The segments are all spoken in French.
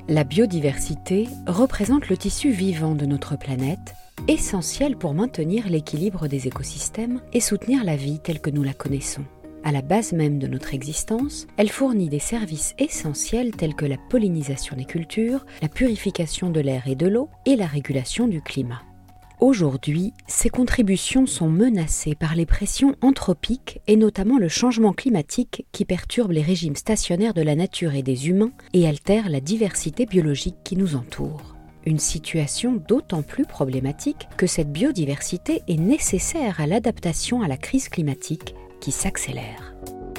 La biodiversité représente le tissu vivant de notre planète, essentiel pour maintenir l'équilibre des écosystèmes et soutenir la vie telle que nous la connaissons. À la base même de notre existence, elle fournit des services essentiels tels que la pollinisation des cultures, la purification de l'air et de l'eau et la régulation du climat. Aujourd'hui, ces contributions sont menacées par les pressions anthropiques et notamment le changement climatique qui perturbe les régimes stationnaires de la nature et des humains et altère la diversité biologique qui nous entoure. Une situation d'autant plus problématique que cette biodiversité est nécessaire à l'adaptation à la crise climatique qui s'accélère.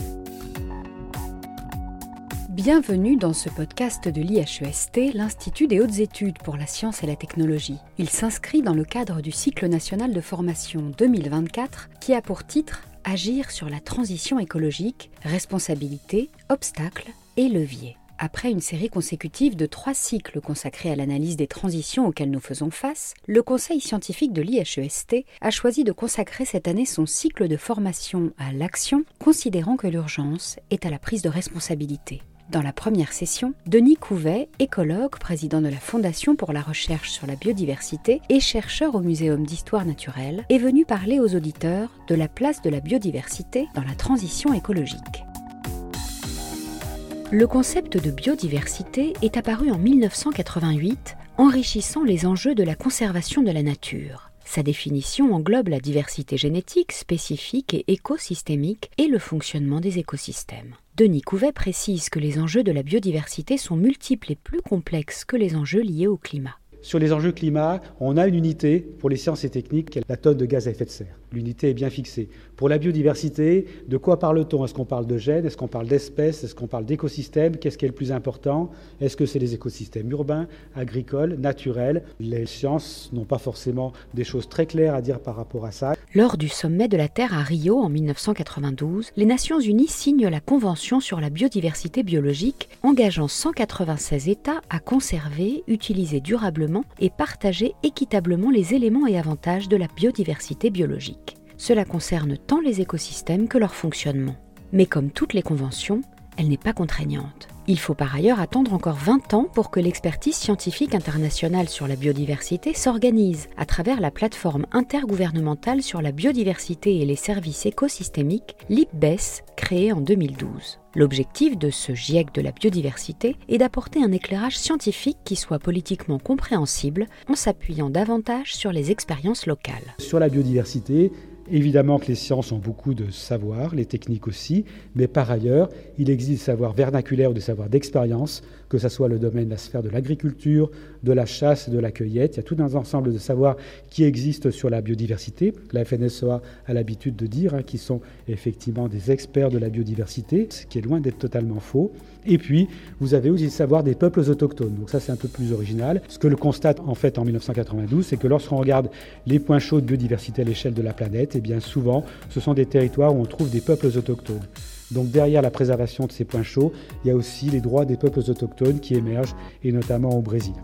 Bienvenue dans ce podcast de l'IHEST, l'Institut des hautes études pour la science et la technologie. Il s'inscrit dans le cadre du cycle national de formation 2024 qui a pour titre « Agir sur la transition écologique, responsabilité, obstacles et leviers ». Après une série consécutive de 3 cycles consacrés à l'analyse des transitions auxquelles nous faisons face, le Conseil scientifique de l'IHEST a choisi de consacrer cette année son cycle de formation à l'action, considérant que l'urgence est à la prise de responsabilité. Dans la première session, Denis Couvet, écologue, président de la Fondation pour la recherche sur la biodiversité et chercheur au Muséum d'histoire naturelle, est venu parler aux auditeurs de la place de la biodiversité dans la transition écologique. Le concept de biodiversité est apparu en 1988, enrichissant les enjeux de la conservation de la nature. Sa définition englobe la diversité génétique, spécifique et écosystémique et le fonctionnement des écosystèmes. Denis Couvet précise que les enjeux de la biodiversité sont multiples et plus complexes que les enjeux liés au climat. Sur les enjeux climat, on a une unité pour les sciences et techniques qui est la tonne de gaz à effet de serre. L'unité est bien fixée. Pour la biodiversité, de quoi parle-t-on ? Est-ce qu'on parle de gènes ? Est-ce qu'on parle d'espèces ? Est-ce qu'on parle d'écosystèmes ? Qu'est-ce qui est le plus important ? Est-ce que c'est les écosystèmes urbains, agricoles, naturels ? Les sciences n'ont pas forcément des choses très claires à dire par rapport à ça. Lors du sommet de la Terre à Rio en 1992, les Nations Unies signent la Convention sur la biodiversité biologique, engageant 196 États à conserver, utiliser durablement et partager équitablement les éléments et avantages de la biodiversité biologique. Cela concerne tant les écosystèmes que leur fonctionnement. Mais comme toutes les conventions, elle n'est pas contraignante. Il faut par ailleurs attendre encore 20 ans pour que l'expertise scientifique internationale sur la biodiversité s'organise à travers la plateforme intergouvernementale sur la biodiversité et les services écosystémiques, l'IPBES, créée en 2012. L'objectif de ce GIEC de la biodiversité est d'apporter un éclairage scientifique qui soit politiquement compréhensible en s'appuyant davantage sur les expériences locales. Sur la biodiversité, évidemment que les sciences ont beaucoup de savoir, les techniques aussi, mais par ailleurs, il existe des savoirs vernaculaires ou des savoirs d'expérience, que ce soit le domaine de la sphère de l'agriculture, de la chasse, de la cueillette. Il y a tout un ensemble de savoirs qui existent sur la biodiversité. La FNSEA a l'habitude de dire qui sont effectivement des experts de la biodiversité, ce qui est loin d'être totalement faux. Et puis, vous avez aussi le savoir des peuples autochtones. Donc ça, c'est un peu plus original. Ce que le constate en fait en 1992, c'est que lorsqu'on regarde les points chauds de biodiversité à l'échelle de la planète, eh bien souvent, ce sont des territoires où on trouve des peuples autochtones. Donc derrière la préservation de ces points chauds, il y a aussi les droits des peuples autochtones qui émergent, et notamment au Brésil.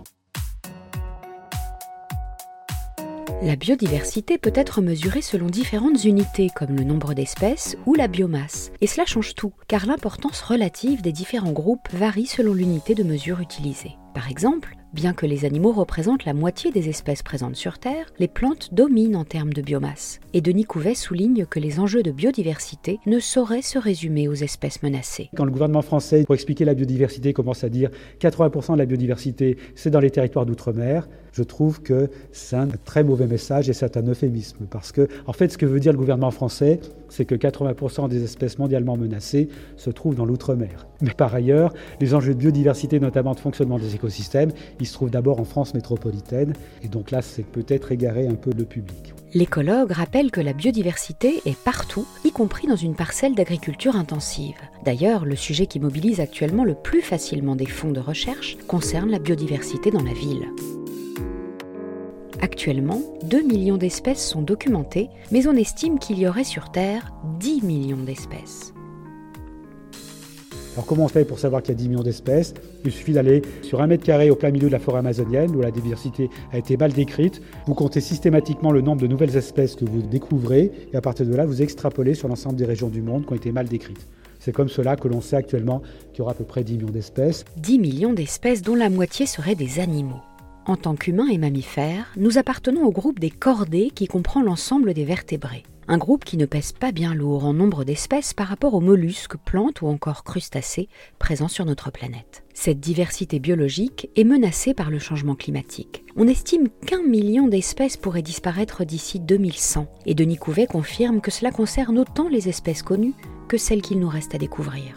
La biodiversité peut être mesurée selon différentes unités, comme le nombre d'espèces ou la biomasse. Et cela change tout, car l'importance relative des différents groupes varie selon l'unité de mesure utilisée. Par exemple, bien que les animaux représentent la moitié des espèces présentes sur Terre, les plantes dominent en termes de biomasse. Et Denis Couvet souligne que les enjeux de biodiversité ne sauraient se résumer aux espèces menacées. Quand le gouvernement français, pour expliquer la biodiversité, commence à dire 80% de la biodiversité, c'est dans les territoires d'outre-mer, je trouve que c'est un très mauvais message et c'est un euphémisme. Parce que, en fait, ce que veut dire le gouvernement français, c'est que 80% des espèces mondialement menacées se trouvent dans l'outre-mer. Mais par ailleurs, les enjeux de biodiversité, notamment de fonctionnement des écosystèmes, ils se trouvent d'abord en France métropolitaine. Et donc là, c'est peut-être égarer un peu le public. L'écologue rappelle que la biodiversité est partout, y compris dans une parcelle d'agriculture intensive. D'ailleurs, le sujet qui mobilise actuellement le plus facilement des fonds de recherche concerne la biodiversité dans la ville. Actuellement, 2 millions d'espèces sont documentées, mais on estime qu'il y aurait sur Terre 10 millions d'espèces. Alors comment on fait pour savoir qu'il y a 10 millions d'espèces ? Il suffit d'aller sur 1 mètre carré au plein milieu de la forêt amazonienne où la diversité a été mal décrite. Vous comptez systématiquement le nombre de nouvelles espèces que vous découvrez et à partir de là, vous extrapolez sur l'ensemble des régions du monde qui ont été mal décrites. C'est comme cela que l'on sait actuellement qu'il y aura à peu près 10 millions d'espèces. 10 millions d'espèces dont la moitié seraient des animaux. En tant qu'humains et mammifères, nous appartenons au groupe des chordés qui comprend l'ensemble des vertébrés. Un groupe qui ne pèse pas bien lourd en nombre d'espèces par rapport aux mollusques, plantes ou encore crustacés présents sur notre planète. Cette diversité biologique est menacée par le changement climatique. On estime qu'1 million d'espèces pourraient disparaître d'ici 2100 et Denis Couvet confirme que cela concerne autant les espèces connues que celles qu'il nous reste à découvrir.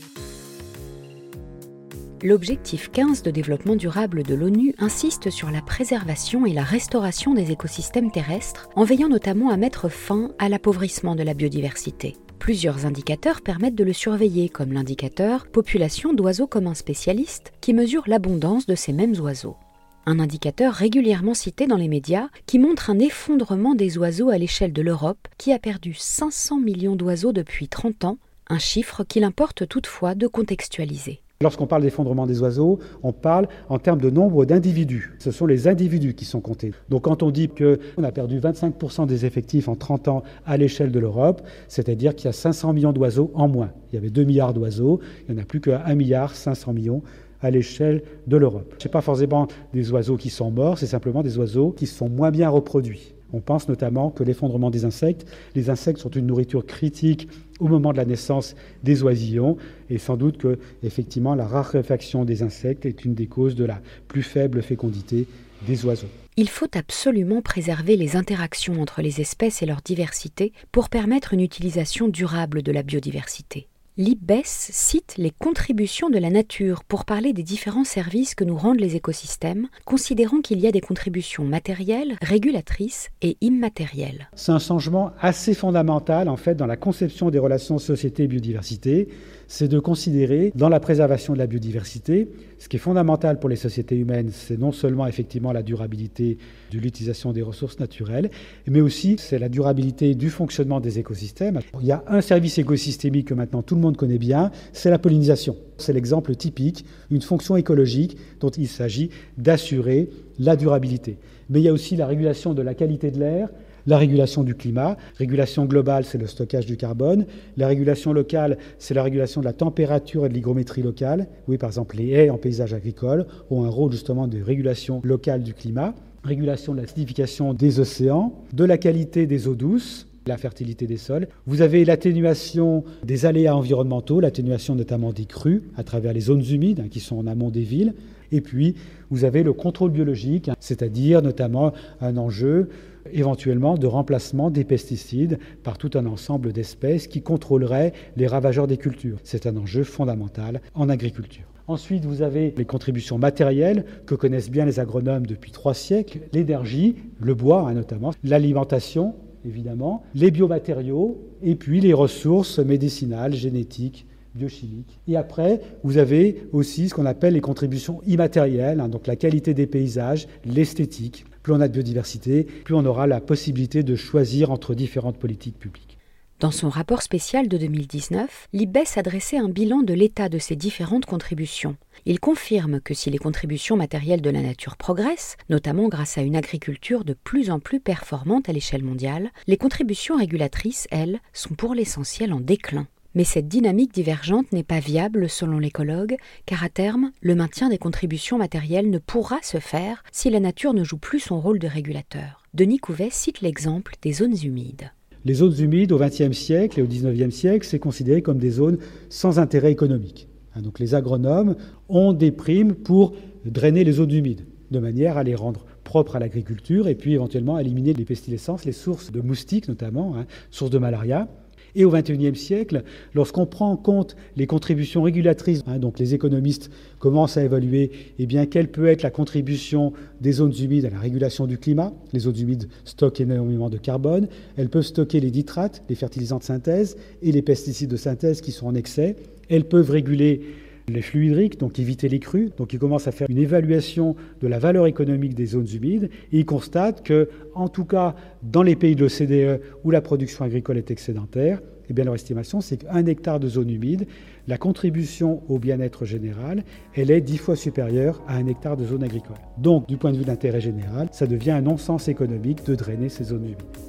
L'objectif 15 de développement durable de l'ONU insiste sur la préservation et la restauration des écosystèmes terrestres, en veillant notamment à mettre fin à l'appauvrissement de la biodiversité. Plusieurs indicateurs permettent de le surveiller, comme l'indicateur « Population d'oiseaux communs spécialistes » qui mesure l'abondance de ces mêmes oiseaux. Un indicateur régulièrement cité dans les médias qui montre un effondrement des oiseaux à l'échelle de l'Europe qui a perdu 500 millions d'oiseaux depuis 30 ans, un chiffre qu'il importe toutefois de contextualiser. Lorsqu'on parle d'effondrement des oiseaux, on parle en termes de nombre d'individus. Ce sont les individus qui sont comptés. Donc quand on dit qu'on a perdu 25% des effectifs en 30 ans à l'échelle de l'Europe, c'est-à-dire qu'il y a 500 millions d'oiseaux en moins. Il y avait 2 milliards d'oiseaux, il n'y en a plus que 1,5 milliard à l'échelle de l'Europe. Ce n'est pas forcément des oiseaux qui sont morts, c'est simplement des oiseaux qui sont moins bien reproduits. On pense notamment que l'effondrement des insectes, les insectes sont une nourriture critique au moment de la naissance des oisillons et sans doute que effectivement la raréfaction des insectes est une des causes de la plus faible fécondité des oiseaux. Il faut absolument préserver les interactions entre les espèces et leur diversité pour permettre une utilisation durable de la biodiversité. L'IPBES cite les contributions de la nature pour parler des différents services que nous rendent les écosystèmes, considérant qu'il y a des contributions matérielles, régulatrices et immatérielles. C'est un changement assez fondamental en fait dans la conception des relations société-biodiversité. C'est de considérer dans la préservation de la biodiversité, ce qui est fondamental pour les sociétés humaines, c'est non seulement effectivement la durabilité de l'utilisation des ressources naturelles, mais aussi c'est la durabilité du fonctionnement des écosystèmes. Il y a un service écosystémique que maintenant tout le monde connaît bien, c'est la pollinisation. C'est l'exemple typique, une fonction écologique dont il s'agit d'assurer la durabilité. Mais il y a aussi la régulation de la qualité de l'air, la régulation du climat. Régulation globale, c'est le stockage du carbone. La régulation locale, c'est la régulation de la température et de l'hygrométrie locale. Oui, par exemple, les haies en paysage agricole ont un rôle justement de régulation locale du climat. Régulation de l'acidification des océans, de la qualité des eaux douces, la fertilité des sols. Vous avez l'atténuation des aléas environnementaux, l'atténuation notamment des crues à travers les zones humides qui sont en amont des villes. Et puis, vous avez le contrôle biologique, c'est-à-dire notamment un enjeu éventuellement de remplacement des pesticides par tout un ensemble d'espèces qui contrôleraient les ravageurs des cultures. C'est un enjeu fondamental en agriculture. Ensuite, vous avez les contributions matérielles que connaissent bien les agronomes depuis 3 siècles, l'énergie, le bois notamment, l'alimentation évidemment, les biomatériaux et puis les ressources médicinales, génétiques, biochimiques. Et après, vous avez aussi ce qu'on appelle les contributions immatérielles, donc la qualité des paysages, l'esthétique. Plus on a de biodiversité, plus on aura la possibilité de choisir entre différentes politiques publiques. Dans son rapport spécial de 2019, l'IPBES a dressé un bilan de l'état de ces différentes contributions. Il confirme que si les contributions matérielles de la nature progressent, notamment grâce à une agriculture de plus en plus performante à l'échelle mondiale, les contributions régulatrices, elles, sont pour l'essentiel en déclin. Mais cette dynamique divergente n'est pas viable selon l'écologue, car à terme, le maintien des contributions matérielles ne pourra se faire si la nature ne joue plus son rôle de régulateur. Denis Couvet cite l'exemple des zones humides. Les zones humides au XXe siècle et au XIXe siècle, c'est considéré comme des zones sans intérêt économique. Donc les agronomes ont des primes pour drainer les zones humides, de manière à les rendre propres à l'agriculture et puis éventuellement à éliminer les pestilescences, les sources de moustiques notamment, sources de malaria. Et au XXIe siècle, lorsqu'on prend en compte les contributions régulatrices, donc les économistes commencent à évaluer quelle peut être la contribution des zones humides à la régulation du climat. Les zones humides stockent énormément de carbone, elles peuvent stocker les nitrates, les fertilisants de synthèse et les pesticides de synthèse qui sont en excès. Elles peuvent réguler les flux hydriques, donc éviter les crues. Donc ils commencent à faire une évaluation de la valeur économique des zones humides et ils constatent que, en tout cas, dans les pays de l'OCDE où la production agricole est excédentaire, leur estimation, c'est qu'1 hectare de zone humide, la contribution au bien-être général, elle est 10 fois supérieure à 1 hectare de zone agricole. Donc, du point de vue d'intérêt général, ça devient un non-sens économique de drainer ces zones humides.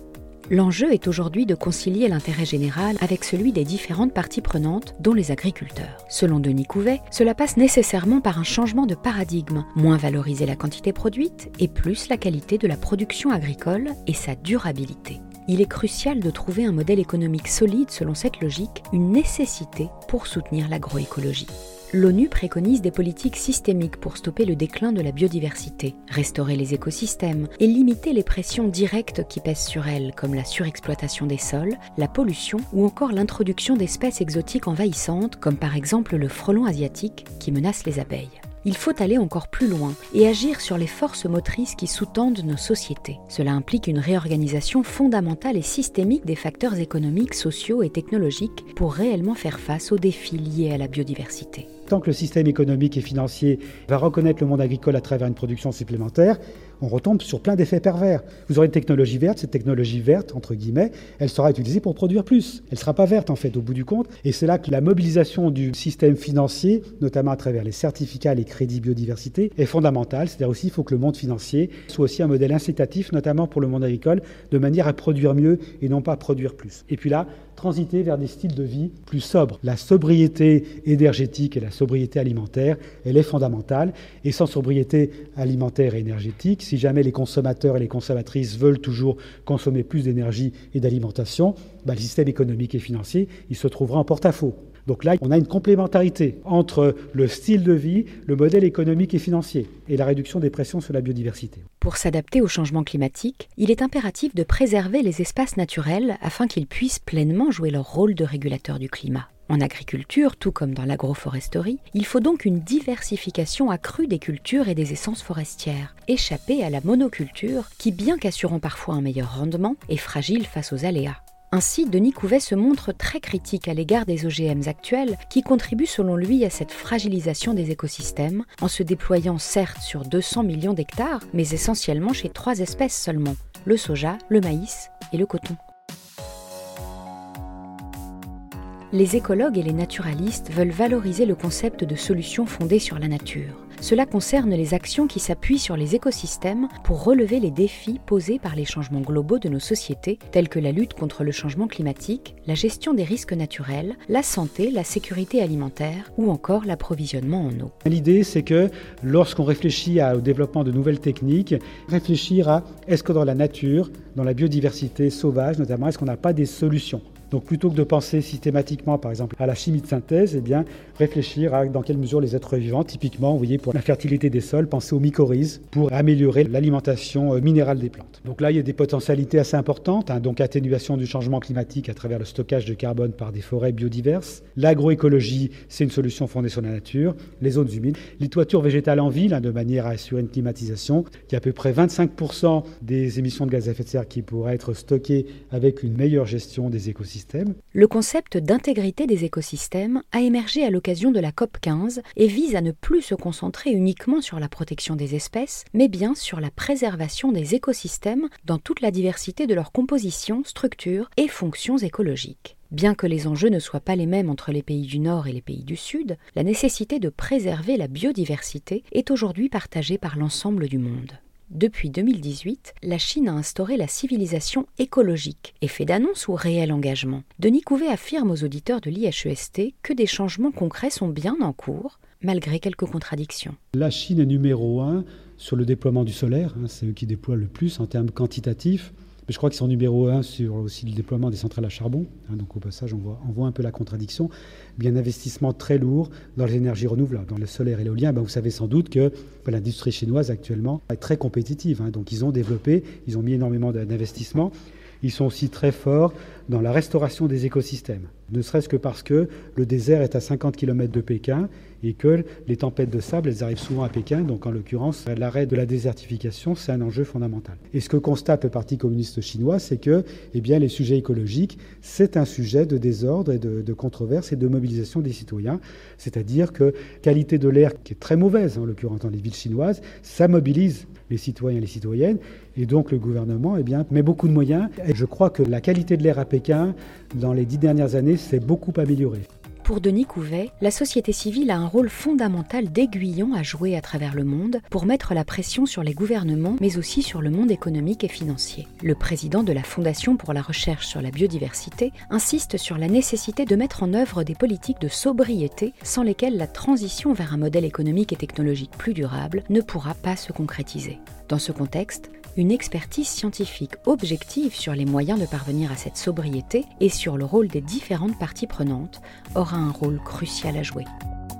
L'enjeu est aujourd'hui de concilier l'intérêt général avec celui des différentes parties prenantes, dont les agriculteurs. Selon Denis Couvet, cela passe nécessairement par un changement de paradigme, moins valoriser la quantité produite et plus la qualité de la production agricole et sa durabilité. Il est crucial de trouver un modèle économique solide selon cette logique, une nécessité pour soutenir l'agroécologie. L'ONU préconise des politiques systémiques pour stopper le déclin de la biodiversité, restaurer les écosystèmes et limiter les pressions directes qui pèsent sur elles, comme la surexploitation des sols, la pollution ou encore l'introduction d'espèces exotiques envahissantes, comme par exemple le frelon asiatique qui menace les abeilles. Il faut aller encore plus loin et agir sur les forces motrices qui sous-tendent nos sociétés. Cela implique une réorganisation fondamentale et systémique des facteurs économiques, sociaux et technologiques pour réellement faire face aux défis liés à la biodiversité. Tant que le système économique et financier va reconnaître le monde agricole à travers une production supplémentaire, on retombe sur plein d'effets pervers. Vous aurez une technologie verte, cette technologie verte, entre guillemets, elle sera utilisée pour produire plus. Elle ne sera pas verte, en fait, au bout du compte. Et c'est là que la mobilisation du système financier, notamment à travers les certificats, les crédits biodiversité, est fondamentale. C'est-à-dire aussi, il faut que le monde financier soit aussi un modèle incitatif, notamment pour le monde agricole, de manière à produire mieux et non pas produire plus. Et puis là, transiter vers des styles de vie plus sobres. La sobriété énergétique et la sobriété alimentaire, elle est fondamentale. Et sans sobriété alimentaire et énergétique, si jamais les consommateurs et les consommatrices veulent toujours consommer plus d'énergie et d'alimentation, le système économique et financier, il se trouvera en porte-à-faux. Donc là, on a une complémentarité entre le style de vie, le modèle économique et financier et la réduction des pressions sur la biodiversité. Pour s'adapter au changement climatique, il est impératif de préserver les espaces naturels afin qu'ils puissent pleinement jouer leur rôle de régulateur du climat. En agriculture, tout comme dans l'agroforesterie, il faut donc une diversification accrue des cultures et des essences forestières, échapper à la monoculture qui, bien qu'assurant parfois un meilleur rendement, est fragile face aux aléas. Ainsi, Denis Couvet se montre très critique à l'égard des OGM actuels qui contribuent selon lui à cette fragilisation des écosystèmes en se déployant certes sur 200 millions d'hectares, mais essentiellement chez 3 espèces seulement, le soja, le maïs et le coton. Les écologues et les naturalistes veulent valoriser le concept de solutions fondées sur la nature. Cela concerne les actions qui s'appuient sur les écosystèmes pour relever les défis posés par les changements globaux de nos sociétés, tels que la lutte contre le changement climatique, la gestion des risques naturels, la santé, la sécurité alimentaire ou encore l'approvisionnement en eau. L'idée, c'est que lorsqu'on réfléchit au développement de nouvelles techniques, réfléchir à est-ce que dans la nature, dans la biodiversité sauvage notamment, est-ce qu'on n'a pas des solutions ? Donc plutôt que de penser systématiquement, par exemple, à la chimie de synthèse, eh bien, réfléchir à dans quelle mesure les êtres vivants, typiquement, vous voyez, pour la fertilité des sols, penser aux mycorhizes pour améliorer l'alimentation minérale des plantes. Donc là, il y a des potentialités assez importantes, donc atténuation du changement climatique à travers le stockage de carbone par des forêts biodiverses. L'agroécologie, c'est une solution fondée sur la nature. Les zones humides, les toitures végétales en ville, de manière à assurer une climatisation. Il y a à peu près 25% des émissions de gaz à effet de serre qui pourraient être stockées avec une meilleure gestion des écosystèmes. Le concept d'intégrité des écosystèmes a émergé à l'occasion de la COP15 et vise à ne plus se concentrer uniquement sur la protection des espèces, mais bien sur la préservation des écosystèmes dans toute la diversité de leur composition, structure et fonctions écologiques. Bien que les enjeux ne soient pas les mêmes entre les pays du Nord et les pays du Sud, la nécessité de préserver la biodiversité est aujourd'hui partagée par l'ensemble du monde. Depuis 2018, la Chine a instauré la civilisation écologique, effet d'annonce ou réel engagement. Denis Couvet affirme aux auditeurs de l'IHEST que des changements concrets sont bien en cours, malgré quelques contradictions. La Chine est numéro 1 sur le déploiement du solaire, c'est eux qui déploient le plus en termes quantitatifs. Mais je crois qu'ils sont numéro 1 sur aussi le déploiement des centrales à charbon. Donc au passage, on voit un peu la contradiction. Mais un investissement très lourd dans les énergies renouvelables, dans le solaire et l'éolien. Vous savez sans doute que l'industrie chinoise actuellement est très compétitive. Donc ils ont développé, ils ont mis énormément d'investissements. Ils sont aussi très forts dans la restauration des écosystèmes. Ne serait-ce que parce que le désert est à 50 km de Pékin et que les tempêtes de sable, elles arrivent souvent à Pékin. Donc en l'occurrence, l'arrêt de la désertification, c'est un enjeu fondamental. Et ce que constate le Parti communiste chinois, c'est que les sujets écologiques, c'est un sujet de désordre et de controverse et de mobilisation des citoyens. C'est-à-dire que qualité de l'air qui est très mauvaise, en l'occurrence dans les villes chinoises, ça mobilise les citoyens et les citoyennes. Et donc le gouvernement met beaucoup de moyens. Et je crois que la qualité de l'air à Pékin, dans les 10 dernières années, s'est beaucoup améliorée. pour Denis Couvet, la société civile a un rôle fondamental d'aiguillon à jouer à travers le monde pour mettre la pression sur les gouvernements, mais aussi sur le monde économique et financier. Le président de la Fondation pour la recherche sur la biodiversité insiste sur la nécessité de mettre en œuvre des politiques de sobriété sans lesquelles la transition vers un modèle économique et technologique plus durable ne pourra pas se concrétiser. Dans ce contexte, une expertise scientifique objective sur les moyens de parvenir à cette sobriété et sur le rôle des différentes parties prenantes aura un rôle crucial à jouer.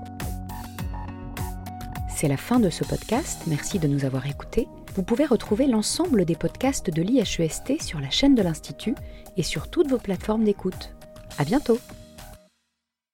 C'est la fin de ce podcast, merci de nous avoir écoutés. Vous pouvez retrouver l'ensemble des podcasts de l'IHEST sur la chaîne de l'Institut et sur toutes vos plateformes d'écoute. À bientôt!